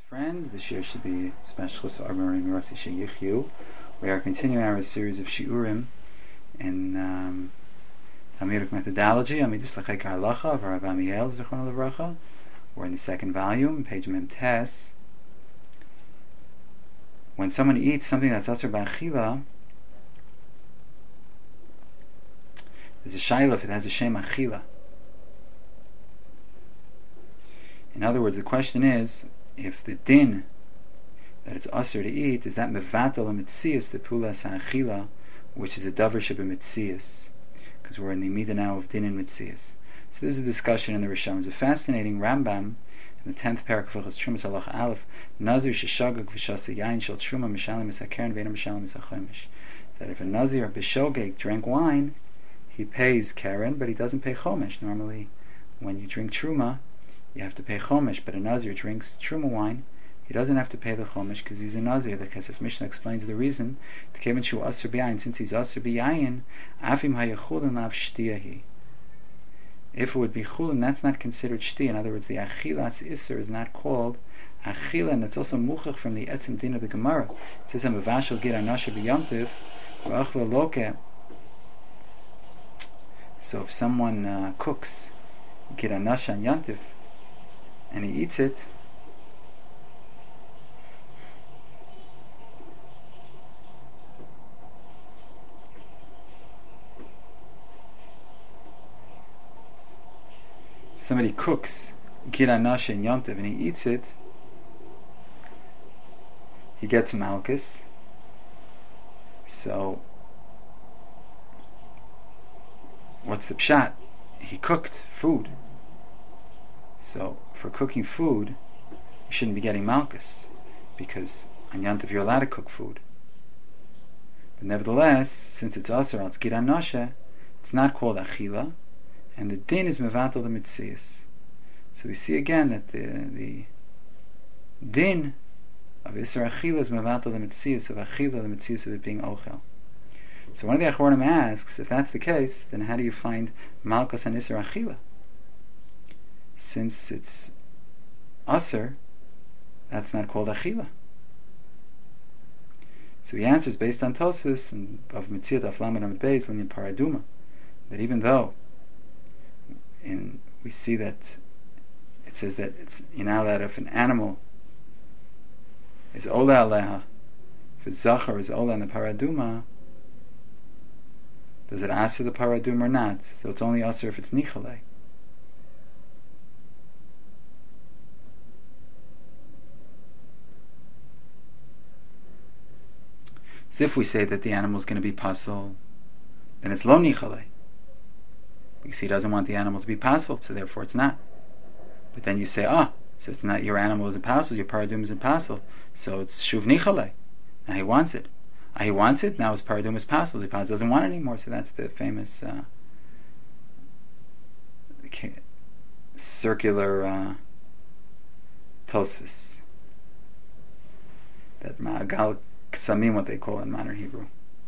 Friends, this year should be special for Armorim Rossi Sheyichyu. We are continuing our series of Shiurim in Talmudic methodology, Amidus L'Chek Halacha of Rav Amiel Zechron Levracha. We're in the second volume, page Mem Tes. When someone eats something that's Asur B'Achila, there's a shayla if it has a Shem Achila. In other words, the question is, if the din that it's asur to eat, is that mevatel ha-mitzias, the pulas ha-achila, which is a davar sheba-mitzias, because we're in the midah now of din and mitzias. So this is a discussion in the Rishon. It's a fascinating Rambam in the 10th parak of Trumas Halacha Aleph, Nazir sheshagag v'shasa yain shel truma mishalim misakeren ve'ena mishalim misachomish. That if a Nazir b'shogeg drank wine, he pays keren, but he doesn't pay chomish. Normally, when you drink truma, you have to pay chomish, but a Nazir drinks truma wine, he doesn't have to pay the chomish because he's a Nazir. The Kesef Mishnah explains the reason. Since he's asur b'yayin, afim hayachulin lav shtiyahi. If it would be chulin, that's not considered shti. In other words, the achilas iser is not called achila, and it's also muchach from the etzem din of the Gemara. It says mevashel gid anasha b'yomtiv v'achla loke. So if someone cooks gid anasha and yomtiv, and he eats it, somebody cooks gid anasha and yomtiv and he eats it, he gets malchus. So what's the pshat? He cooked food, so for cooking food, you shouldn't be getting malchus, because on Yantav you're allowed to cook food. But nevertheless, since it's asur, it's gid anasha, it's not called achila, and the din is mevatel the mitzias. So we see again that the din of isur achila is mevatel the mitzias of achila, the mitzias of it being ochel. So one of the achronim asks, if that's the case, then how do you find malchus and isur achila? Since it's asur, that's not called achila. So the answer is based on Tosfos and of Metziat Aflamed Amid Beis Linyan Paraduma, that even though we see that it says that it's that if an animal is ola aleha, if zachar is ola in the paraduma, does it asur the paraduma or not? So it's only asur if it's nichalei. So if we say that the animal is going to be pasul, then it's lo nichalei, because he doesn't want the animal to be pasul, so therefore it's not. But then you say, so it's not, your animal is a pasul, your paradum is a pasul, so it's shuv nichalei. Now he wants it. He wants it, now his paradum is pasul, the pasul doesn't want it anymore, so that's the famous circular Tosfos, that ma'agal ksamim, what they call in modern Hebrew.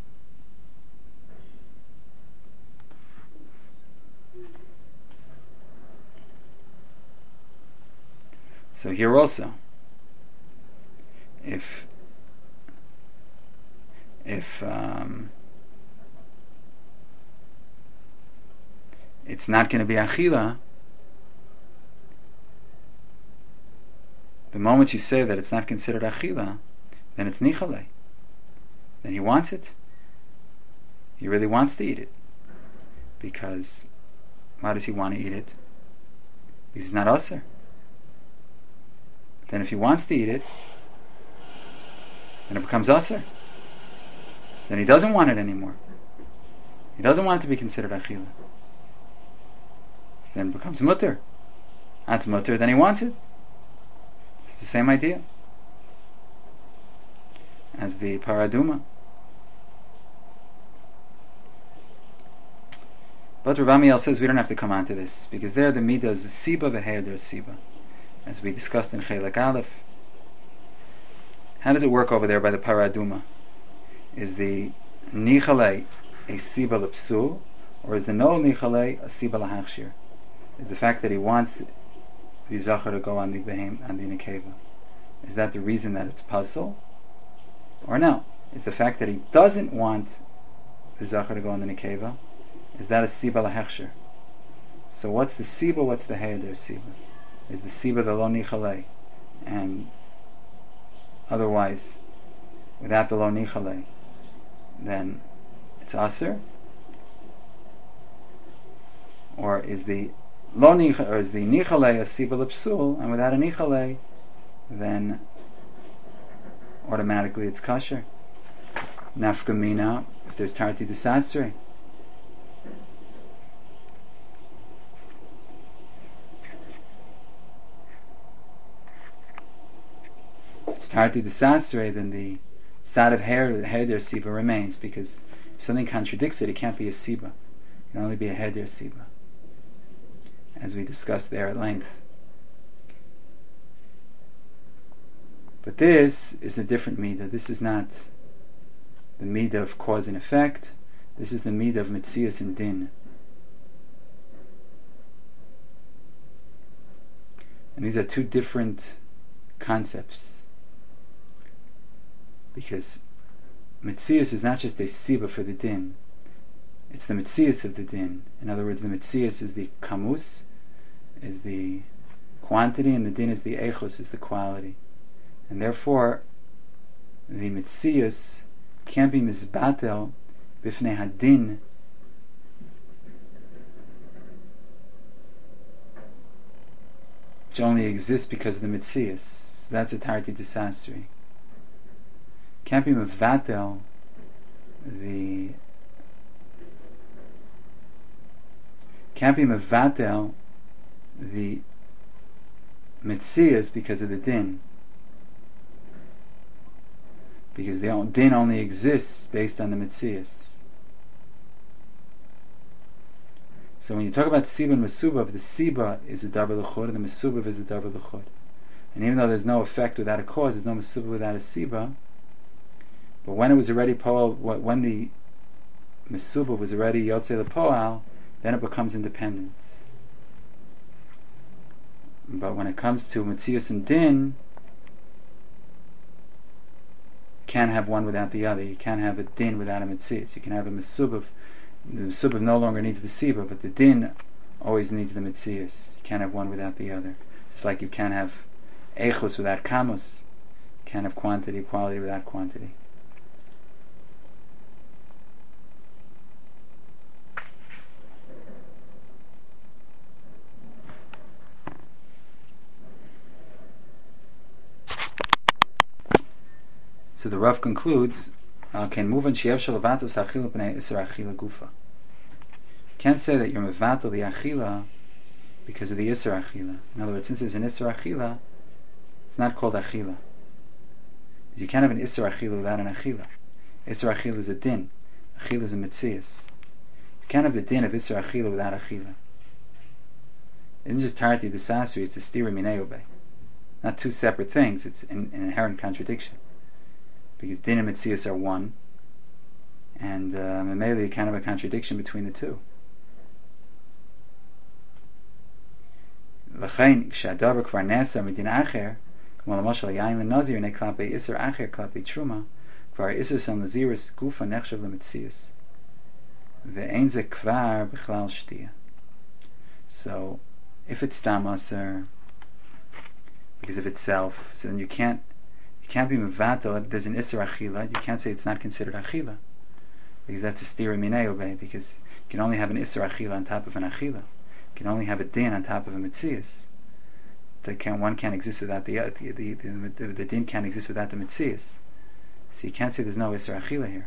So here also, if it's not going to be achila, the moment you say that it's not considered achila, then it's nichalei. Then he wants it. He really wants to eat it. Because why does he want to eat it? Because it's not asur. Then if he wants to eat it, then it becomes asur. Then he doesn't want it anymore. He doesn't want it to be considered achila. Then it becomes mutter. That's mutter, then he wants it. It's the same idea as the paraduma. But Rav Amiel says we don't have to come on to this, because there the midah is siba v'heir der siba, as we discussed in Chelek Aleph. How does it work over there by the paraduma? Is the nichalei a siba l'psul, or is the no nichalei a siba l'hachshir? Is the fact that he wants the zachar to go on the nekeva. Is that the reason that it's puzzle? Or no? Is the fact that he doesn't want the Zachar to go in the Nekeva, is that a Siba Lahechsher? So what's the Siba, what's the Heyeder Siba? Is the Siba the Lo Nichalei? And otherwise, without the Lo Nichalei, then it's Aser? Or is the Nichalei a Siba L'Psul, and without a Nichalei, then automatically it's Kasher? Nafkamina, if there's Tarti Desasre. It's Tarti Desasre, then the Sad of Heder Siba remains, because if something contradicts it, it can't be a Siba. It can only be a Heder Siba, as we discussed there at length. But this is a different Midah. This is not the Midah of cause and effect. This is the Midah of Metzias and Din. And these are two different concepts. Because Metzias is not just a Siba for the Din. It's the Metzias of the Din. In other words, the Metzias is the Kamus, is the quantity, and the Din is the Echos, is the quality. And therefore, the Metzias can't be Mizbatel Bifnei Hadin which only exists because of the Metzias. That's a Tarti Desasri. Can't be Mevatel the Metzias because of the Din. Because the Din only exists based on the Metzias. So when you talk about Siba and Mesubav, the Siba is a Davar L'chod and the Mesubav is a Davar L'chod. And even though there's no effect without a cause, there's no Mesubav without a Siba, but when it was already Poal, when the Mesubav was already Yotzei L'Poal, then it becomes independent. But when it comes to Metzias and Din, you can't have one without the other. You can't have a Din without a Metzias. You can have a Mesubav. The Mesubav no longer needs the Siba, but the Din always needs the Metzias. You can't have one without the other. Just like you can't have Echos without Kamus. You can't have quantity, quality without quantity. So the Rav concludes, can move on Shiev Shalavatos Achila B'nei Isser Achila Gufa. Can't say that you're Mevatel the Achila because of the Isser Achila. In other words, since there's an Isser Achila, it's not called Achila. You can't have an Isser Achila without an Achila. Isser Achila is a Din. Achila is a Metzias. You can't have the Din of Isser Achila without Achila. It isn't just Tarti Desasri, it's a Stira Minei Obei. Not two separate things, it's an inherent contradiction. Because Din and Metzias are one, and Mameli kind of a contradiction between the two. L'chein, k'shadavar kvar nesa midin acher, k'mo l'moshel yayin l'nazir ne klape iser acher klape truma, kvar iser sam naziris gufa nechshav l'metzias. Ve'ein ze kvar b'chlal shtia. So, if it's stam aser, because of itself, so then you can't be mevatel. There's an Isser Achila. You can't say it's not considered Achila, because that's a Stira Minei Obei, because you can only have an Isser Achila on top of an Achila. You can only have a Din on top of a Metzias. One can't exist without the Din can't exist without the Metzias. So you can't say there's no Isser Achila here.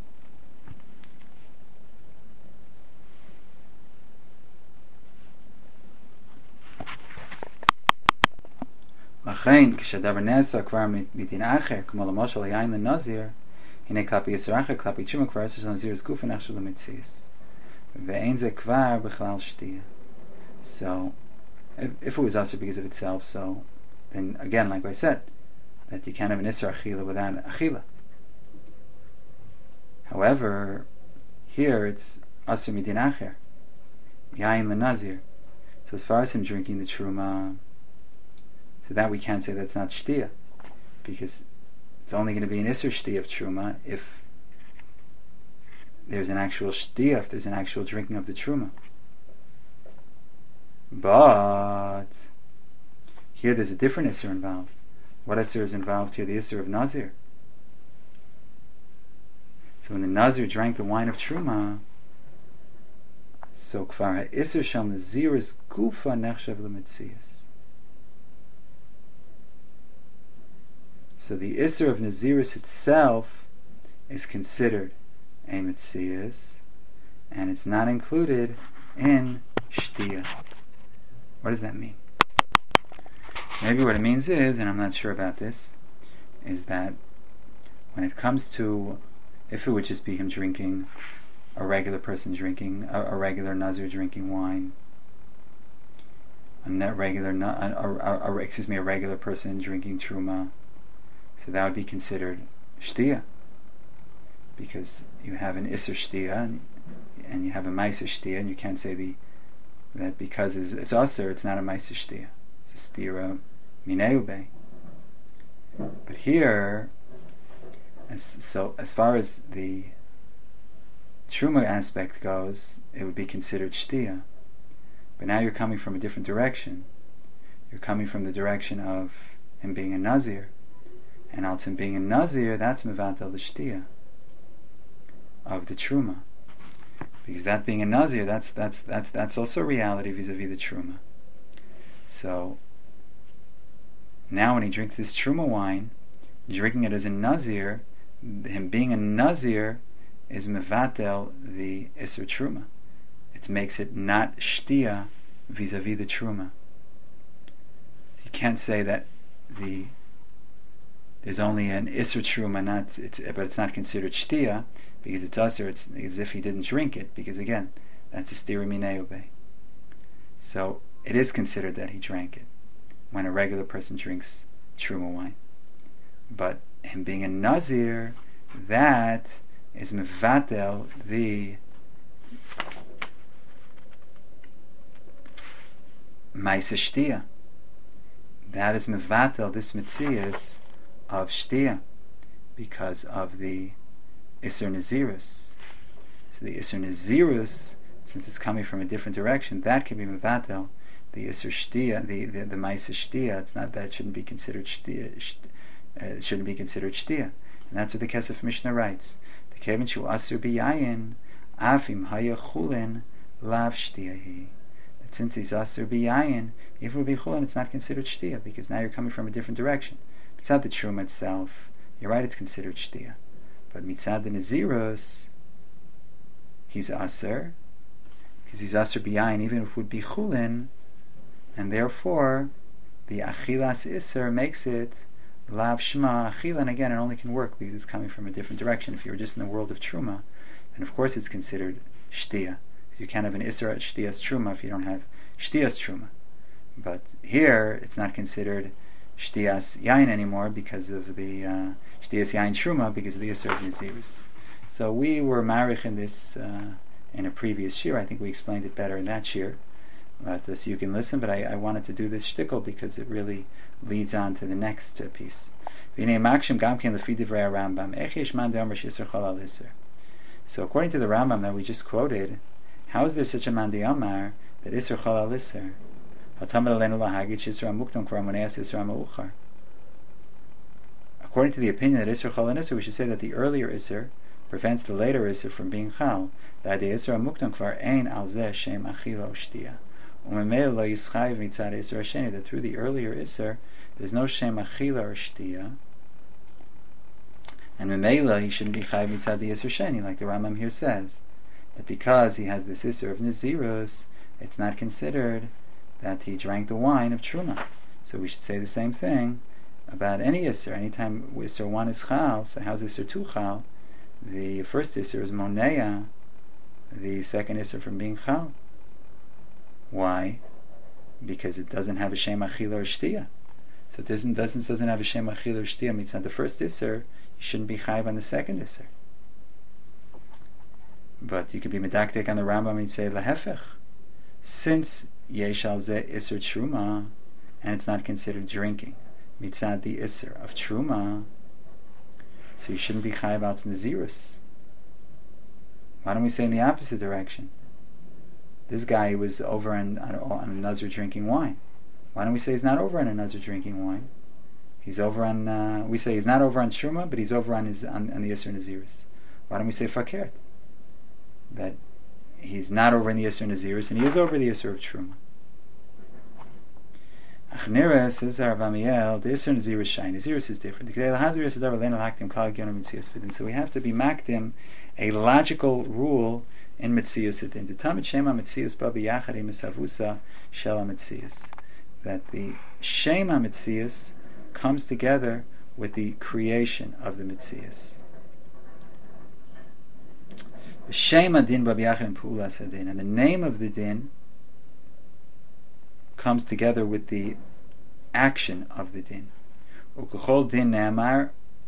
לכן, כשהדבר נעשה כבר מדין אחר, כמו למשל היין לנזיר, הנה כלפי יסר אחר, כלפי תשומה כבר יסר של נזיר גוף נחשב למציאס. ואין זה כבר בכלל שתייה. So, if it was usher because of itself, so, then again, like I said, that you can't have an Isser Achila without Achila. However, here it's Asr Midin Acher, Yain L'Nazir. So as far as him drinking the Truma, so that we can't say that's not Shtia. because it's only going to be an Isser Shtia of Truma if there's an actual Shtia, if there's an actual drinking of the Truma. But here there's a different Isser involved. What Isser is involved here? The Isser of Nazir. So when the Nazir drank the wine of Truma, so Kfar HaIsser Shal Naziris Gufa Nechshav L'Metzias. So the Isser of Naziris itself is considered a Metzias, and it's not included in Shtia. What does that mean? Maybe what it means is, and I'm not sure about this, is that when it comes to, if it would just be him drinking, a regular person drinking, a regular Nazir drinking wine, a regular person drinking Truma, so that would be considered Shtia, because you have an Isser Shtia and you have a Meiser Shtia, and you can't say that because it's Aser, it's not a Meiser Shtia. It's a Stira Mineube. But here, as far as the Truma aspect goes, it would be considered Shtia. But now you're coming from a different direction. You're coming from the direction of him being a Nazir. And also him being a Nazir, that's Mevatel the Shtia of the Truma. Because that being a Nazir, that's also a reality vis-a-vis the Truma. So now when he drinks this Truma wine, drinking it as a Nazir, him being a Nazir is Mevatel the Isser Truma. It makes it not Shtia vis-a-vis the Truma. You can't say that there's only an Isser Truma, but it's not considered Shtia, because it's Aser, it's as if he didn't drink it, because again, that's a Stira Mineube. So it is considered that he drank it when a regular person drinks Truma wine. But him being a Nazir, that is Mevatel the Maisa Shtia. That is Mevatel, this Metzias of Shtia, because of the Isser Nazirus. So the Isser Nazirus, since it's coming from a different direction, that can be Mevatel the Isser Shtia, the Maisa Shtia. It's not that it shouldn't be considered Shtia. It shouldn't be considered Shtia. And that's what the Kesef Mishnah writes. The Kevin Shu Asur Biyayin Afim Haya Chulin Lav Shtiahi. That since he's Asur Biyayin, if it would be Chulin, it's not considered Shtia, because now you're coming from a different direction. It's not the Truma itself. You're right, it's considered Shtia. But Mitzad the Naziros, he's Asur, because he's Asur Biyayin, even if it would be Chulin, and therefore the Achilas Isser makes it Lav Shema Achila, and again, it only can work because it's coming from a different direction. If you were just in the world of Truma, then of course it's considered Shtia, because you can't have an Isser at Shtias Truma if you don't have Shtias Truma. But here, it's not considered Shtias Yain anymore because of the Shtias Yain Truma, because of the Isser of Nazirus. So we were marich in this in a previous year. I think we explained it better in that year. So you can listen, but I wanted to do this shtickle because it really leads on to the next piece. So according to the Rambam that we just quoted, how is there such a man Amar that Isser Chol al Isser? According to the opinion that Isser Chol al Isser, we should say that the earlier Isser prevents the later Isser from being Chal. That the Isser Amuktam Kvar Ein Al Zeh Shem Achila Shtia. That through the earlier Isser there's no Shem Achila or Shtia, and Memela he shouldn't be Chayiv Mitzad the Isser Sheni, like the Rambam here says, that because he has this Isser of Nazirus, it's not considered that he drank the wine of Truma. So we should say the same thing about any Isser. Anytime Isser 1 is Chal, so how's Isser 2 Chal? The first Isser is Monea, the second Isser from being Chal. Why? Because it doesn't have a Shem Achila or Shtia. So it doesn't have a Shem Achila or Shtia. Means on the first Isser, you shouldn't be Chayiv on the second Isser. But you could be Medakdek on the Rambam and say Lahefech. Since Yesh al Zeh Isser Truma, and it's not considered drinking. mitzad the Isser of Truma, so you shouldn't be chayav al Nazirus. Why don't we say in the opposite direction? This guy was over on a Nazir drinking wine. Why don't we say he's not over on a Nazir drinking wine? He's over on, we say he's not over on Truma, but he's over on the Isser Nazirus. Why don't we say Fakert? That he's not over in the Isser Nazirus, and he is over the Isser of Truma. Achnira says Rav Amiel, the Isser Nazirus shine. Nazirus is different. So we have to be makdim a logical rule in Metzius Adin. The Tamid Shema Metzius Babi Yachari Misavusa Shela Metzius. That the Shema Metzius comes together with the creation of the Metzius. Shema Din Babi Yachari Pulas Adin. And the name of the Din comes together with the action of the Din. Ukuchol Din Ne'amar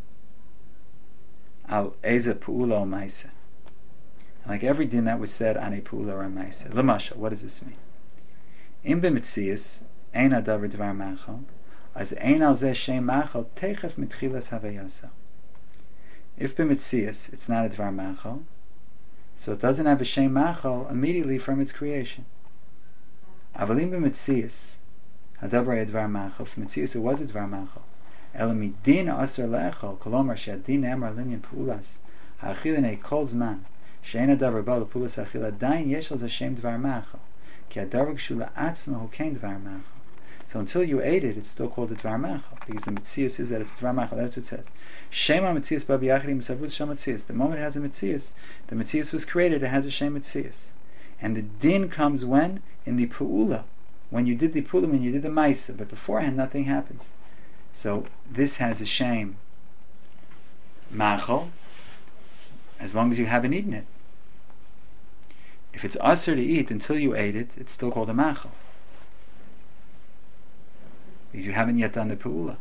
Al Eza Pu'ula O Maisa. Like every din that was said on a Pu'ula or a Maisa. L'masha, what does this mean? Im b'metzias ein adavar dvar machal, as ein al zeh shem machal techef mitchilas havayasa. If b'metzias it's not a dvar machal, so it doesn't have a shem machal immediately from its creation. Avalim b'metzias hadavar dvar machal. For metzias it was a dvar machal. Elamidin asar le'echol kolomar she'adin emar linyan pu'ulas ha'achilin kol zman she'en adavar ba l'pu'ulas ha'achil adayin yesh al zeh shem dvar machal ki adavar gshu la'atzma hu kein dvar machal. So until you ate it, it's still called a dvar machal, because the metzias is that it's a dvar machal. That's what it says. Shema metzias babi yachri misavuz shel metzias. The moment it has a metzias, the metzias was created, it has a shem metzias. And the din comes when? In the pu'ula. When you did the pu'ula, when you did the maisa. But beforehand, nothing happens. So this has a shem machal as long as you haven't eaten it. If it's asur to eat until you ate it, it's still called a machal, because you haven't yet done the pu'ula.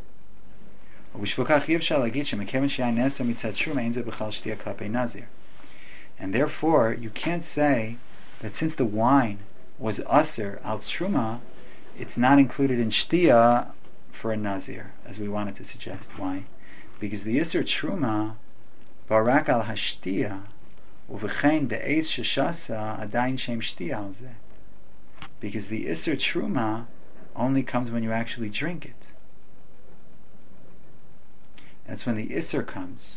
And therefore you can't say that since the wine was asur al truma, it's not included in shtia for a nazir, as we wanted to suggest. Why? Because the isur truma barak al hashtia uvechein be'ez sheshasa adayin shem shtia al zeh. Because the isur truma only comes when you actually drink it. That's when the isur comes.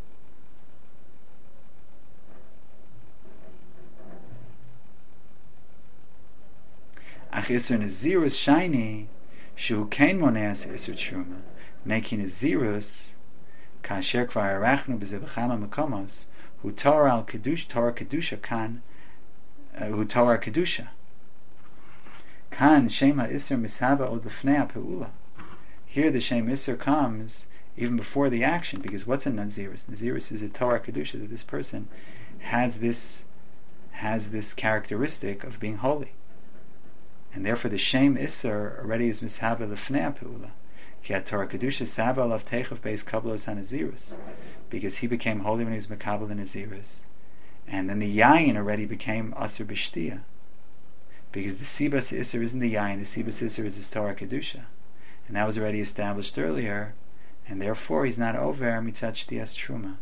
Ach isur nazirus shiny shehu kein moneas isur truma neki nazirus kasher kvar arachnu b'zeh b'chama makomos hu torah al kedusha, torah kedusha kan hu torah kedusha kan shema isur mishaba od lefnei peula. Here the shem isur comes even before the action, because what's a nazirus? Nazirus is a torah kedusha, that this person has this characteristic of being holy, and therefore the shem isur already is mishaba lefnei peula. Ki Torah kedusha saba alav teichav beis kablos hanazirus, because he became holy when he was mekabel the nazirus, and then the yayin already became asur b'shtia, because the sibas isur isn't the yayin, the sibas isur is his Torah kedusha, and that was already established earlier, and therefore he's not over mitzad shtias truma.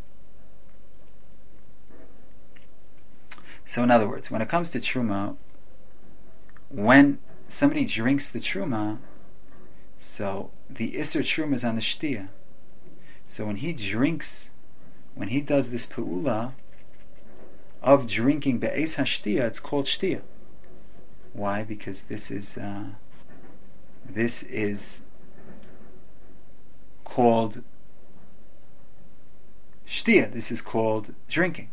So in other words, when it comes to truma, when somebody drinks the truma, so the isur truma is on the shtia. So when he drinks, when he does this pu'ula of drinking be'ez hashtia, it's called shtia. Why? Because this is called shtia. This is called drinking.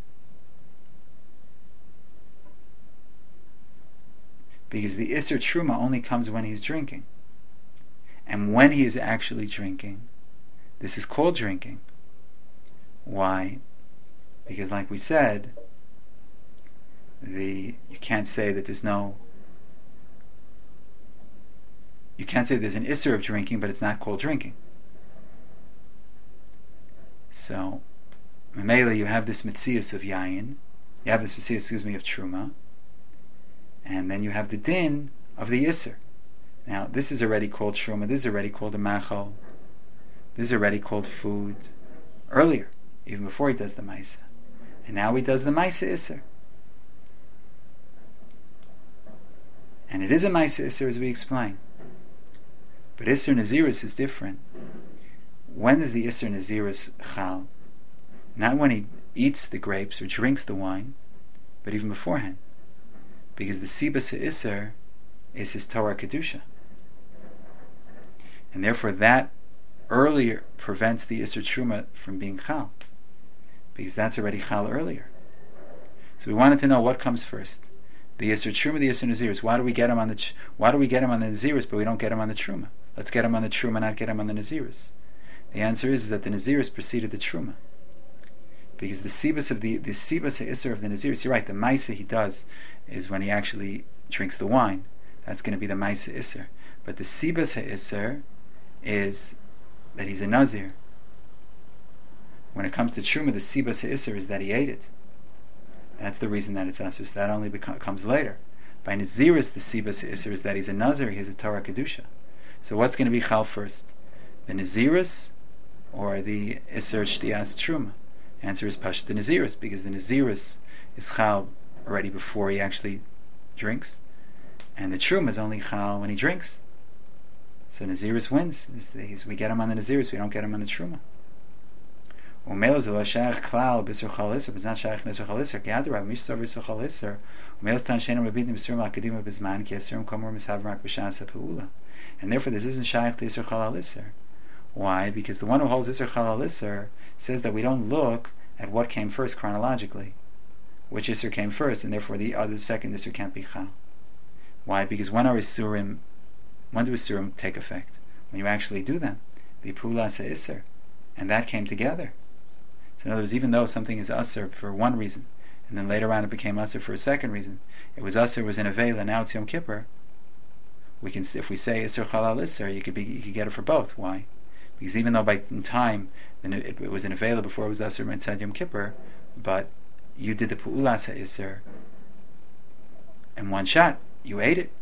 Because the isur truma only comes when he's drinking. And when he is actually drinking, this is called drinking. Why? Because like we said, you can't say that you can't say there's an isur of drinking, but it's not called drinking. So, Mamela, you have this metzias of yayin, you have this metzias, of truma, and then you have the din of the isur. Now, this is already called truma, this is already called a machal, this is already called food, earlier, even before he does the maisa. And now he does the maisa iser. And it is a maisa iser, as we explain. But iser naziris is different. When is the iser naziris chal? Not when he eats the grapes or drinks the wine, but even beforehand. Because the sibas iser is his Torah Kedusha. And therefore that earlier prevents the iser truma from being chal. Because that's already chal earlier. So we wanted to know what comes first. The iser truma, the iser naziris. Why do we get him on the naziris, but we don't get him on the truma? Let's get him on the truma, not get him on the naziris. The answer is that the naziris preceded the truma. Because the sibas ha'isser of the naziris, you're right, the maisa he does is when he actually drinks the wine. That's going to be the maisa isser. But the sibas ha'isser is that he's a nazir. When it comes to truma, the sibas ha'isser is that he ate it. That's the reason that it's asur. So that only comes later. By naziris, the sibas ha'isser is that he's a nazir, he's a Torah Kedusha. So what's going to be chal first? The naziris or the isser shtiyas truma? Answer is Pashat the Naziris, because the Naziris is chal already before he actually drinks, and the Truma is only chal when he drinks. So Naziris wins. We get him on the Naziris, we don't get him on the Truma. Umelo zelo shayach klal b'isur chal iser, but it's not shayach n'isur chal iser. Ki adarav mishtav b'isur chal iser. Umelo stan shenem rabidim b'isurim l'akadima b'zman ki asurim komor mishav rak b'shas ha'peula. And therefore this isn't shayach to isur chal iser. Why? Because the one who holds isur chal iser says that we don't look at what came first chronologically, which isur came first, and therefore the second isur can't be chal. Why? Because when do isurim take effect? When you actually do them, the pulas isur, and that came together. So in other words, even though something is asur for one reason, and then later on it became asur for a second reason, it was asur, was in Avela, now it's Yom Kippur. We can, if we say isur chalal isur, you could get it for both. Why? Because even though in time it was in Avela before it was asur inside Yom Kippur, but you did the pu'ulas ha'isur in one shot, you ate it.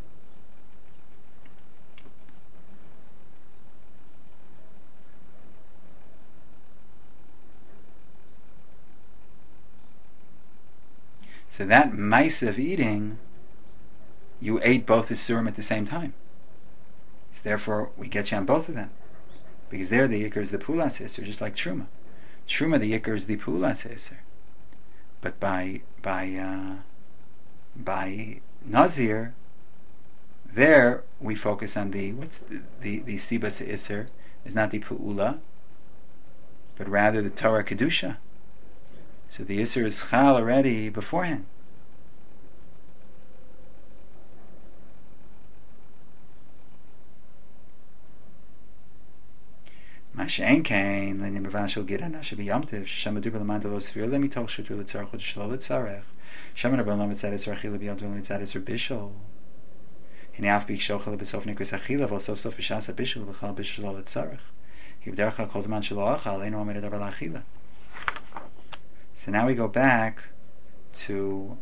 So that mice of eating, you ate both isurim at the same time. So therefore we get you on both of them. Because there the yikr is the pulas ha'isur, just like truma. Truma, the yikr is the pulas ha'isur. But by nazir, there we focus on the sibas ha'isur is not the pu'ula, but rather the Torah Kedusha. So the isur is chal already beforehand. Mashen kain lenim b'vashel giran asher b'yamtiv shema duber l'man de lo sfir lemi toch shetu l'tzarech od shlo l'tzarech shema rabban lo mitzad esar achila b'yamtiv lo mitzad esar bishol hine af b'ik shochel b'sof nikris achila v'al sof sof b'shas bishol v'chal bishol lo l'tzarech hibdercha kol zman shelo achal eino omer edavar l'achila. So now we go back to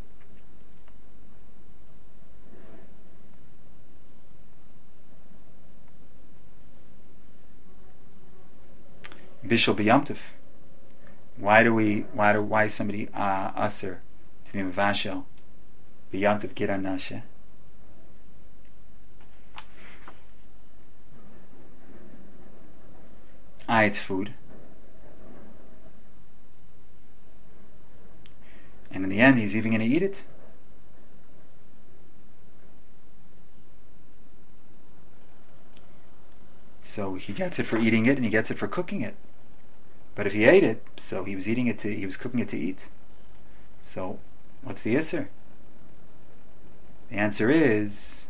Bishul B'Yamtiv. Why is somebody Aser to be Mavashel B'Yamtiv Giran Nashe? It's food. And in the end, he's even going to eat it. So he gets it for eating it, and he gets it for cooking it. But if he ate it, so he was cooking it to eat. So, what's the isser? The answer is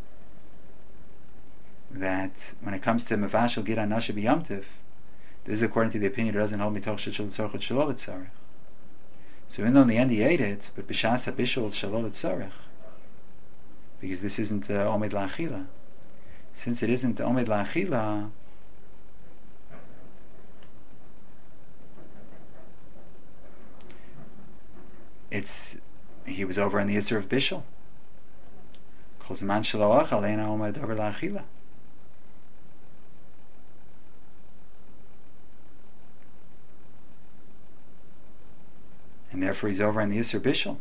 that when it comes to mevashel giran nashe b'yamtiv, this is according to the opinion it doesn't hold mitoch shel tzarech shalol tzarech. So even though in the end he ate it, but b'shas habishul shalol tzarech, because this isn't omed la'achila. Since it isn't omed la'achila, he was over on the isser of bishul. Chosman shelo achal ein ha'omad davar la'achila. And therefore he's over on the Yisr Bishul.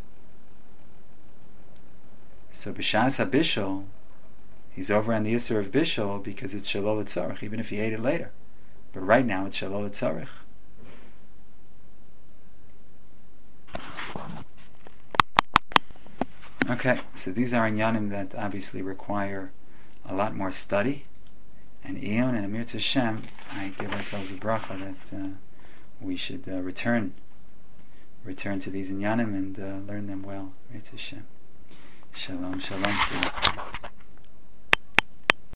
So b'shas ha-bishul, he's over on the Yisr of Bishul because it's Shalol L'Tzorech, even if he ate it later. But right now it's Shalol L'Tzorech. Okay, so these are inyanim that obviously require a lot more study. And Eon and Amir Hashem, I give ourselves a bracha that we should return to these inyanim and learn them well. Amir Hashem. Shalom, shalom.